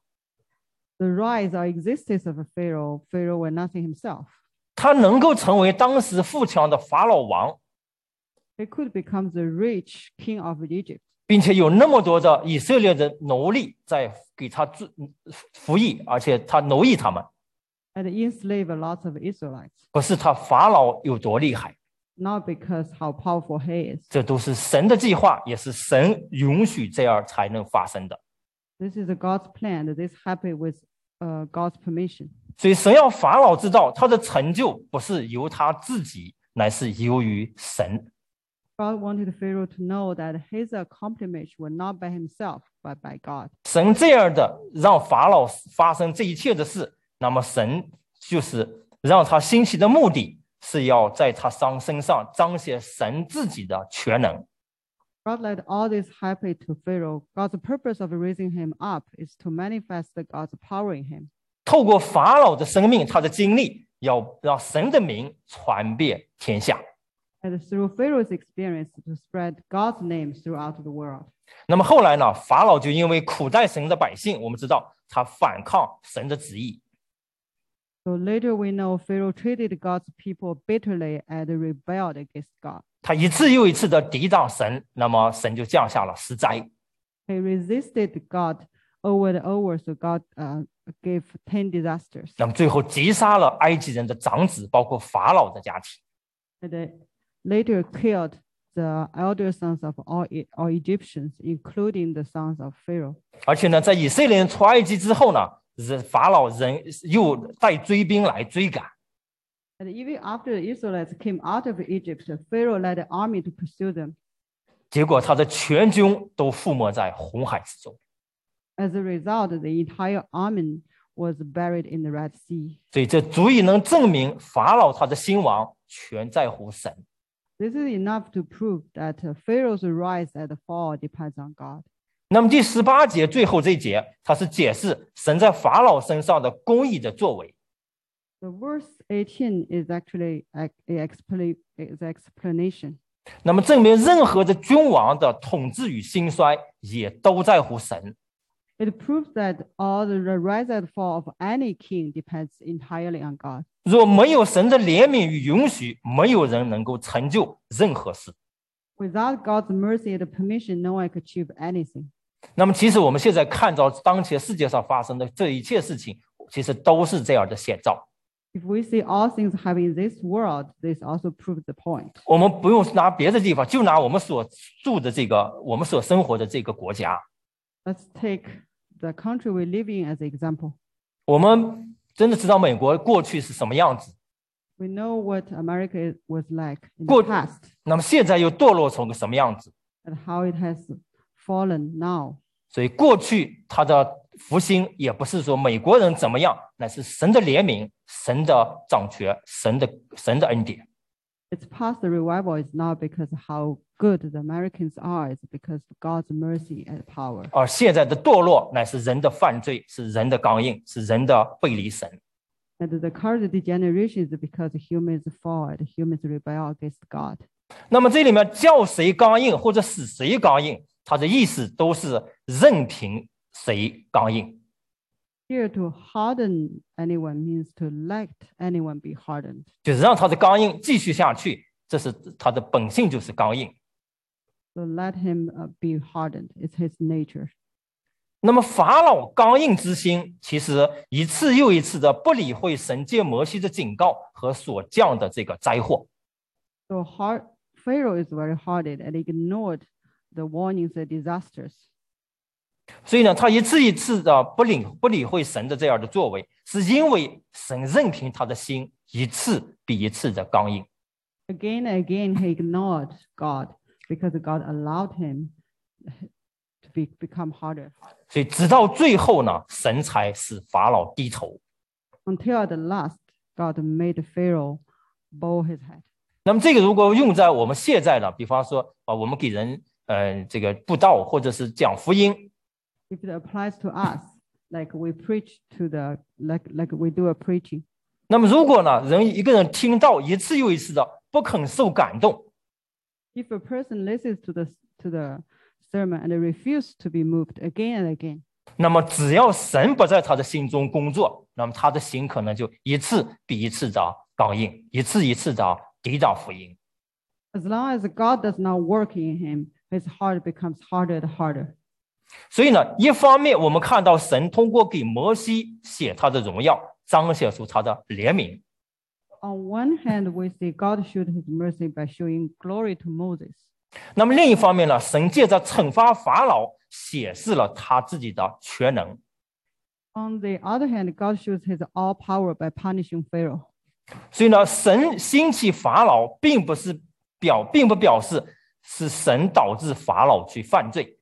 the rise or existence of a Pharaoh, Pharaoh were nothing himself. 他能够成为当时富强的法老王， He could become the rich king of Egypt, 并且有那么多的以色列的奴隶在给他做服役，而且他奴役他们。 and enslave a lot of Israelites, 不是他法老有多厉害， not because how powerful he is. 这都是神的计划，也是神允许这样才能发生的。 This is God's plan, that this happened with uh, God's permission. 所以神要法老知道，他的成就不是由他自己，乃是由于神。 God wanted Pharaoh to know that his accomplishment was not by himself, but by God. 神这样的让法老发生这一切的事，那么神就是让他兴起的目的是要在他上身上彰显神自己的全能。 God let all this happen to Pharaoh. God's purpose of raising him up is to manifest God's power in him. 透过法老的生命，他的经历，要让神的名传遍天下。 And through Pharaoh's experience to spread God's name throughout the world. 那么后来呢，法老就因为苦待神的百姓，我们知道他反抗神的旨意。 So later we know Pharaoh treated God's people bitterly and rebelled against God. 他一次又一次的抵挡神，那么神就降下了十灾。 He resisted God over and over, so God uh, gave ten disasters. 那么最后击杀了埃及人的长子，包括法老的家庭。 And they later killed the elder sons of all, E- all Egyptians, including the sons of Pharaoh. 而且呢，在以色列人出埃及之后呢，人法老人又带追兵来追赶。 And even after the Israelites came out of Egypt, Pharaoh led an army to pursue them. 结果他的全军都覆没在红海之中。 As a result, the entire army was buried in the Red Sea. 所以这足以能证明法老他的兴亡全在乎神。 This is enough to prove that uh, Pharaoh's rise and fall depends on God. 那么第十八节最后这一节，它是解释神在法老身上的公义的作为。 The verse eighteen is actually a, a expla- is explanation. 那么证明任何的君王的统治与兴衰也都在乎神。 It proves that all the rise and fall of any king depends entirely on God. 若没有神的怜悯与允许，没有人能够成就任何事。 Without God's mercy and permission, no one can achieve anything. 那么其实我们现在看到当前世界上发生的这一切事情，其实都是这样的写照。 If we see all things happening in this world, this also proves the point. 我们不用拿别的地方，就拿我们所住的这个，我们所生活的这个国家。 Let's take the country we live in as an example. 我们真的知道美国过去是什么样子， We know what America was like in the 过 past 那么现在又堕落成个什么样子？ and how it has fallen now. 所以过去它的复兴也不是说美国人怎么样，乃是神的怜悯、神的掌权、神的神的恩典。 Its past revival is not because how good the Americans are, it's because of God's mercy and power. 而现在的堕落乃是人的犯罪，是人的刚硬，是人的背离神。 And the current degeneration is because humans fall and humans rebel against God. 那么这里面叫谁刚硬或者使谁刚硬，它的意思都是任凭谁刚硬。 Here to harden anyone means to let anyone be hardened. 就是让他的刚硬继续下去，这是他的本性，就是刚硬。 So let him uh, be hardened. It's his nature. 那么法老刚硬之心，其实一次又一次的不理会神借摩西的警告和所降的这个灾祸。 So hard, Pharaoh is very hardened and ignored the warnings and disasters. 所以呢，他一次一次的不理不理会神的这样的作为，是因为神任凭他的心一次比一次的刚硬。 Again and again, he ignored God because God allowed him to be, become harder. 所以直到最后呢，神才使法老低头。 Until at the last, God made Pharaoh bow his head. 那么这个如果用在我们现在呢，比方说啊，我们给人呃这个布道或者是讲福音。 If it applies to us, like we preach to the, like, like we do a preaching. 那么如果呢，人一个人听到一次又一次的不肯受感动， If a person listens to the, to the sermon and refuses to be moved again and again, 那么只要神不在他的心中工作，那么他的心可能就一次比一次的刚硬，一次一次的抵挡福音。 as long as God does not work in him, his heart becomes harder and harder. 所以呢，一方面我们看到神通过给摩西写他的荣耀，彰显出他的怜悯。 On one hand, we see God showed his mercy by showing glory to Moses. 那么另一方面呢，神借着惩罚法老，显示了他自己的全能。 On the other hand, God shows his all power by punishing Pharaoh. 所以呢，神兴起法老，并不是表，并不表示是神导致法老去犯罪。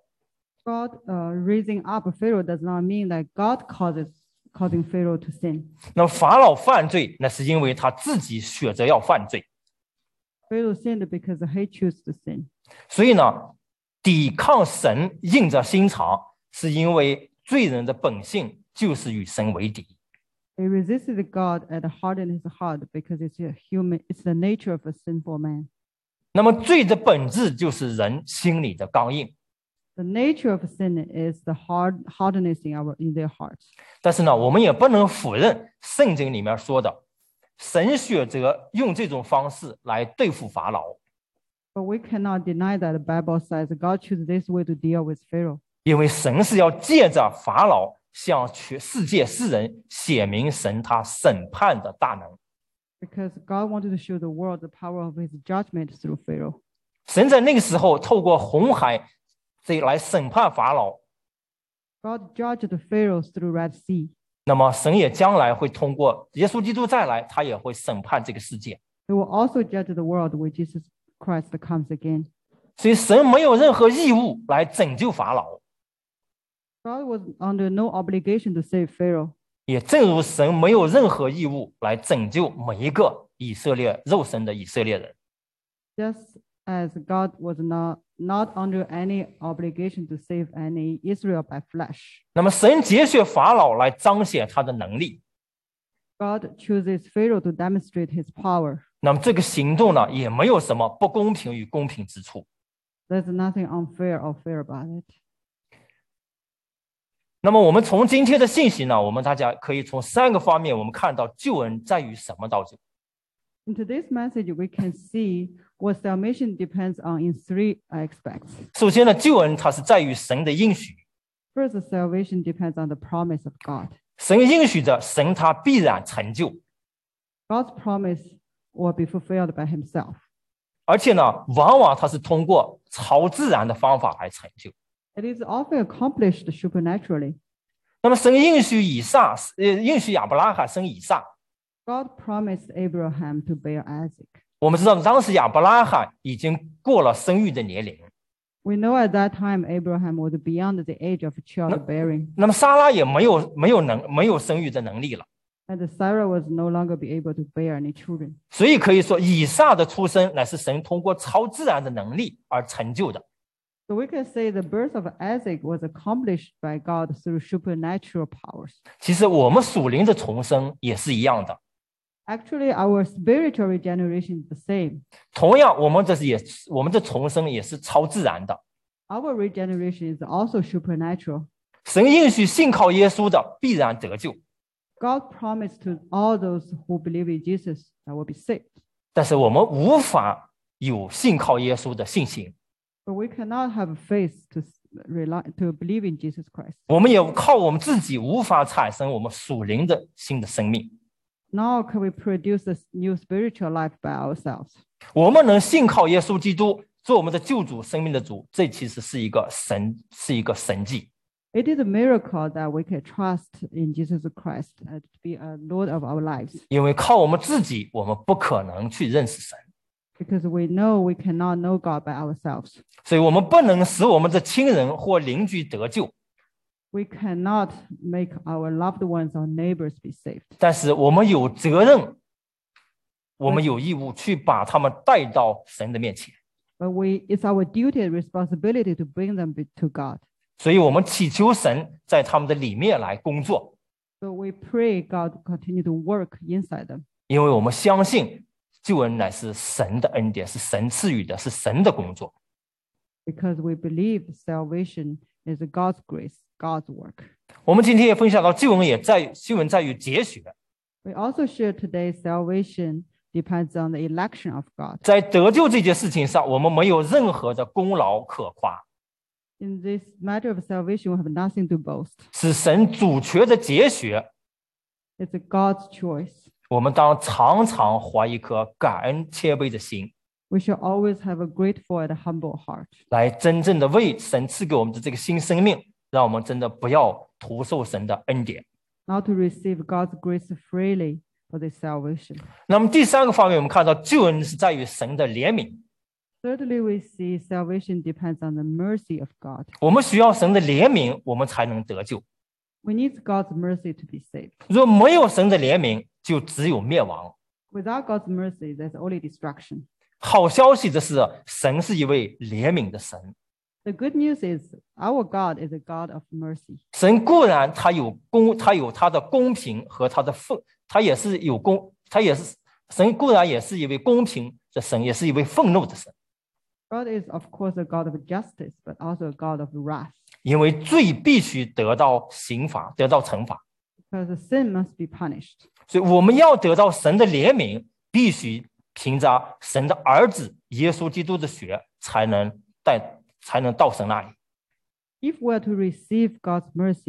God uh, raising up Pharaoh does not mean that God causes causing Pharaoh to sin. 那么法老犯罪，那是因为他自己选择要犯罪。 Pharaoh sinned because he chose to sin. 所以呢，抵抗神硬着心肠，是因为罪人的本性就是与神为敌。 He resisted God and hardened his heart because it's a human, it's the nature of a sinful man. 那么罪的本质就是人心里的刚硬。 The nature of sin is the hard hardness in our in their hearts. 但是呢，我们也不能否认圣经里面说的，神选择用这种方式来对付法老， But we cannot deny that the Bible says God chose this way to deal with Pharaoh. 因为神是要借着法老向全世界世人显明神他审判的大能。 Because God wanted to show the world the power of his judgment through Pharaoh. 神在那个时候透过红海这来审判法老， God judged the Pharaohs through Red Sea. 那么神也将来会通过耶稣基督再来，他也会审判这个世界。 He will also judge the world when Jesus Christ comes again. 所以神没有任何义务来拯救法老， God was under no obligation to save Pharaoh. 也正如神没有任何义务来拯救每一个以色列肉身的以色列人。 Just as God was not, not under any obligation to save any Israel by flesh. 那么神拣选法老来彰显他的能力， God chooses Pharaoh to demonstrate his power. 那么这个行动呢，也没有什么不公平与公平之处。 There's nothing unfair or fair about it. 那么我们从今天的信息呢，我们大家可以从三个方面，我们看到救恩在于什么造就。 In today's message, we can see what salvation depends on in three aspects. 首先呢，救恩它是在于神的应许， First, salvation depends on the promise of God. 神应许着神他必然成就， God's promise will be fulfilled by himself. 而且呢，往往它是通过超自然的方法来成就。 It is often accomplished supernaturally. 那么神应许以撒，呃，应许亚伯拉罕生以撒。 God promised Abraham to bear Isaac. 我们知道当时亚伯拉罕已经过了生育的年龄， We know at that time Abraham was beyond the age of childbearing, 那么撒拉也没有没有能没有生育的能力了， and Sarah was no longer be able to bear any children. 所以可以说以撒的出生乃是神通过超自然的能力而成就的。 So we can say the birth of Isaac was accomplished by God through supernatural powers. 其实我们属灵的重生也是一样的， Actually, our spiritual regeneration is the same. 同样我们这是也我们的重生也是超自然的。 Our regeneration is also supernatural. 神应许信靠耶稣的必然得救， God promised to all those who believe in Jesus that will be saved. 但是我们无法有信靠耶稣的信心， But we cannot have faith to rely to believe in Jesus Christ. 我们也靠我们自己无法产生我们属灵的新的生命。 Nor can we produce a new spiritual life by ourselves. 我们能信靠耶稣基督做我们的救主、生命的主，这其实是一个神，是一个神迹。 It is a miracle that we can trust in Jesus Christ and to be a Lord of our lives. 因为靠我们自己，我们不可能去认识神， Because we know we cannot know God by ourselves. 所以我们不能使我们的亲人或邻居得救。 We cannot make our loved ones or neighbors be saved. 但是我们有责任，我们有义务去把他们带到神的面前。 But we, it's our duty and responsibility to bring them be- to God. 所以我们祈求神在他们的里面来工作， So we pray God continue to work inside them. 因为我们相信救恩乃是神的恩典，是神赐予的，是神的工作。 Because we believe salvation is God's grace, God's work. 我们今天也分享到，救恩也在救恩在于节选， We also share today salvation depends on the election of God. 在得救这件事情上，我们没有任何的功劳可夸， In this matter of salvation, we have nothing to boast. 是神主权的节选。 It's God's choice. 我们当常常怀一颗感恩谦卑的心， We should always have a grateful and humble heart. 来真正的为神赐给我们的这个新生命，让我们真的不要徒受神的恩典。 Now to receive God's grace freely for this salvation. 那么第三个方面，我们看到救恩是在于神的怜悯。 Thirdly, we see salvation depends on the mercy of God. 我们需要神的怜悯，我们才能得救。 We need God's mercy to be saved. 若没有神的怜悯，就只有灭亡。 Without God's mercy, there's only destruction. 好消息的是，神是一位怜悯的神。 The good news is our God is a God of mercy. 神固然他有公，他有他的公平和他的愤，他也是有公，他也是神固然也是一位公平的神，也是一位愤怒的神。 God is, of course, a God of justice, but also a God of wrath. 因为罪必须得到刑罚，得到惩罚， Because sin must be punished. 所以我们要得到神的怜悯，必须凭着神的儿子耶稣基督的血，才能带，才能到神那里。 If we are to receive God's mercy,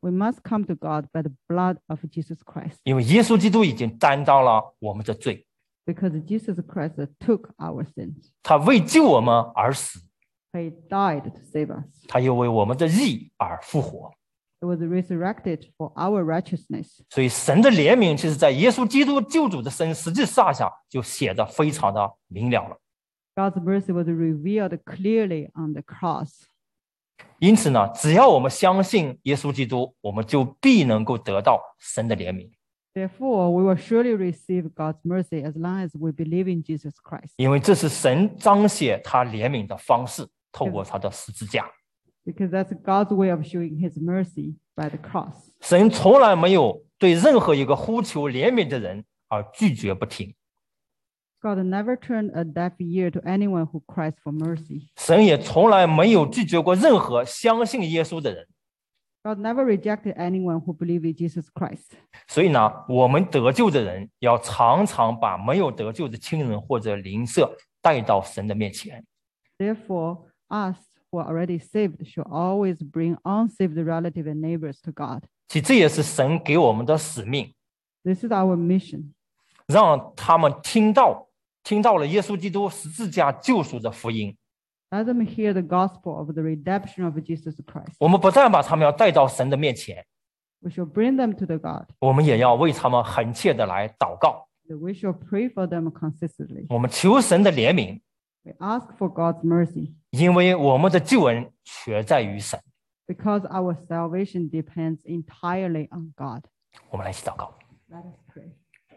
We must come to God by the blood of Jesus Christ, 因为耶稣基督已经担当了我们的罪， because Jesus Christ took our sins. 他为救我们而死， He died to save us. 他又为我们的义而复活。 He was resurrected for our righteousness. 所以神的怜悯，其实在耶稣基督救主的身实际上下就写得非常的明了了。 God's mercy was revealed clearly on the cross. 因此呢，只要我们相信耶稣基督，我们就必能够得到神的怜悯， Therefore, we will surely receive God's mercy as long as we believe in Jesus Christ, 因为这是神彰显他怜悯的方式，透过他的十字架。 because that's God's way of showing his mercy by the cross. 神从来没有对任何一个呼求怜悯的人而拒绝不听， God never turned a deaf ear to anyone who cries for mercy. 神也从来没有拒绝过任何相信耶稣的人。 God never rejected anyone who believed in Jesus Christ. 所以呢，我们得救的人要常常把没有得救的亲人或者邻舍带到神的面前。 Therefore, us who are already saved should always bring unsaved relatives and neighbors to God. 其实这也是神给我们的使命， This is our mission, 让他们听到听到了耶稣基督十字架救赎的福音。 let them hear the gospel of the redemption of Jesus Christ. 我们不但把他们要带到神的面前， We shall bring them to the God. 我们也要为他们恳切的来祷告。 We shall pray for them consistently. 我们求神的怜悯， We ask for God's mercy 因为我们的救恩全在于神。 because our salvation depends entirely on God. 我们来一起祷告。 Let us pray.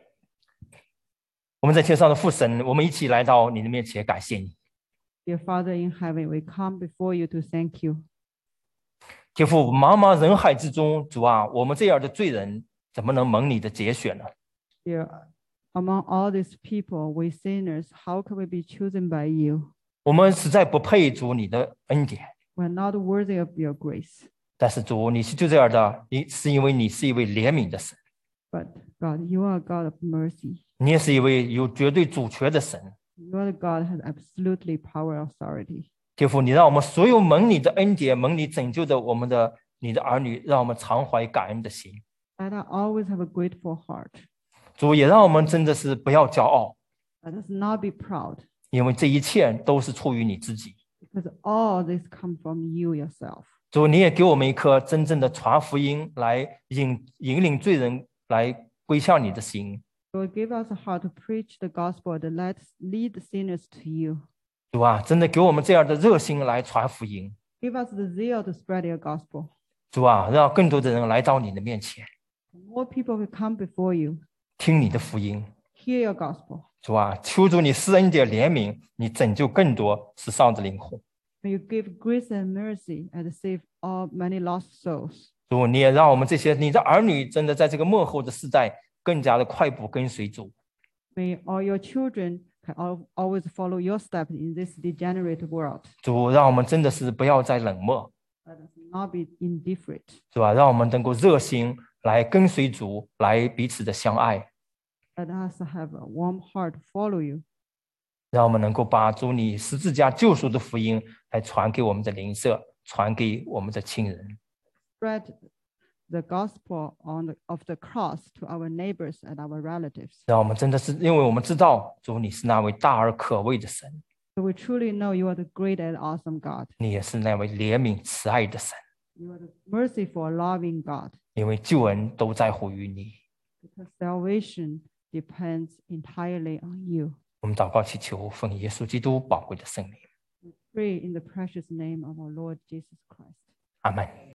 我们在天上的父神，我们一起来到你的面前，感谢你。 Dear Father in heaven, we come before you to thank you. 天父，茫茫人海之中，主啊，我们这样的罪人怎么能蒙你的节选呢？ Dear, among all these people, we sinners, how can we be chosen by you? 我们实在不配主你的恩典， We are not worthy of your grace. 但是主，你是就这样的，你是因为你是一位怜悯的神， But God, you are a God of mercy. 你也是一位有绝对主权的神。 You are the God who has absolutely power and authority. 天父，你让我们所有蒙你的恩典、蒙你拯救的我们的你的儿女，让我们常怀感恩的心。 Let us always have a grateful heart. 主也让我们真的是不要骄傲， Let us not be proud, 因为这一切都是出于你自己。 because all this come from you yourself. 主，你也给我们一颗真正的传福音来引引领罪人来归向你的心。 Lord, give us a heart to preach the gospel that let's lead sinners to you. 主啊，真的给我们这样的热心来传福音。 Give us the zeal to spread your gospel. 主啊，让更多的人来到你的面前， More people will come before you, 听你的福音。 hear your gospel. 主啊，求主你施恩典怜悯，你拯救更多世上的灵魂。 May you give grace and mercy and save all many lost souls. 主，你也让我们这些你的儿女，真的在这个末后的世代，更加的快步跟随主。 May all your children can al- always follow your steps in this degenerate world. 主，让我们真的是不要再冷漠， Let us not be indifferent. 是吧？让我们能够热心来跟随主，来彼此的相爱， Let us have a warm heart to follow you. 让我们能够把主你十字架救赎的福音来传给我们的邻舍，传给我们的亲人。 Spread the gospel on the, of the cross to our neighbors and our relatives. 让我们真的是，因为我们知道主你是那位大而可畏的神， So we truly know you are the great and awesome God. 你也是那位怜悯慈爱的神， You are the merciful, loving God. 因为救恩都在乎于你。 Because salvation depends entirely on you. 我们祷告祈求，奉耶稣基督宝贵的圣名， We pray in the precious name of our Lord Jesus Christ. 阿门。